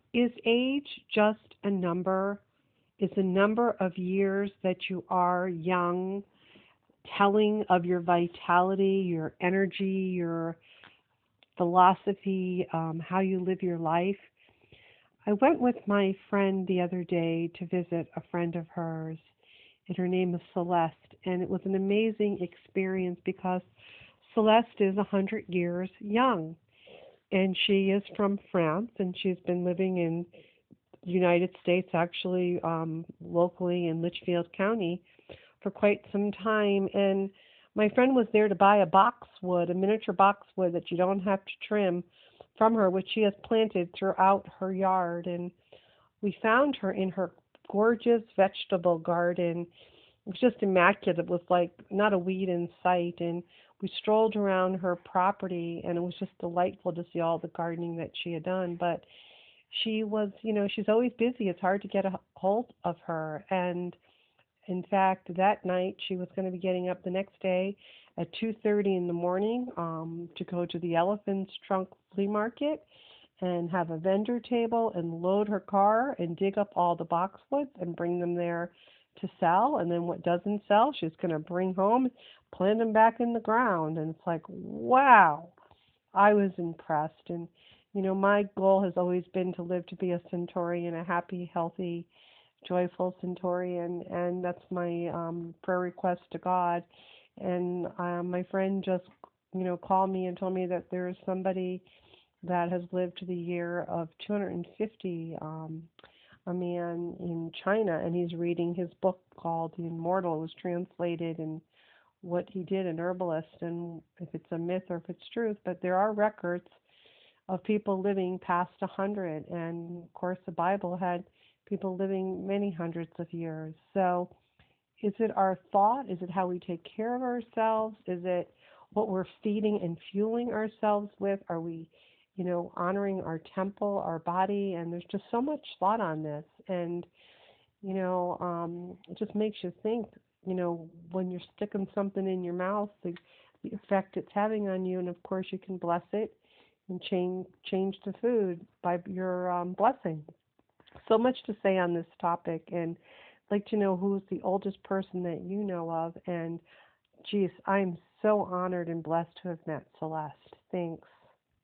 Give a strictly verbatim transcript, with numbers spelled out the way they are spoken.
Is age just a number? Is the number of years that you are young telling of your vitality, your energy, your philosophy, um, how you live your life? I went with my friend the other day to visit a friend of hers, and her name is Celeste, and it was an amazing experience because Celeste is a hundred years young, and she is from France, and she's been living in the United States, actually um, locally in Litchfield County, for quite some time. And my friend was there to buy a boxwood, a miniature boxwood that you don't have to trim from her, which she has planted throughout her yard. And we found her in her gorgeous vegetable garden. It was just immaculate. It was like not a weed in sight. And we strolled around her property, and it was just delightful to see all the gardening that she had done. But she was, you know, she's always busy. It's hard to get a hold of her. And in fact, that night she was going to be getting up the next day at two thirty in the morning um, to go to the Elephant's Trunk Flea Market and have a vendor table and load her car and dig up all the boxwoods and bring them there to sell. And then what doesn't sell, she's going to bring home, plant them back in the ground. And it's like, wow, I was impressed. And, you know, my goal has always been to live to be a Centaurian, a happy, healthy, joyful Centaurian. And that's my um, prayer request to God. And um, my friend just, you know, called me and told me that there's somebody that has lived to the year of two hundred fifty, um, a man in China, and he's reading his book called The Immortal. It was translated and what he did, an herbalist, and if it's a myth or if it's truth, but there are records of people living past a hundred, and of course the Bible had people living many hundreds of years. So is it our thought? Is it how we take care of ourselves? Is it what we're feeding and fueling ourselves with? Are we, you know, honoring our temple, our body? And there's just so much thought on this. And, you know, um, it just makes you think, you know, when you're sticking something in your mouth, the, the effect it's having on you. And of course, you can bless it and change change the food by your um, blessing. So much to say on this topic, and I'd like to know who's the oldest person that you know of. And geez, I'm so honored and blessed to have met Celeste. Thanks.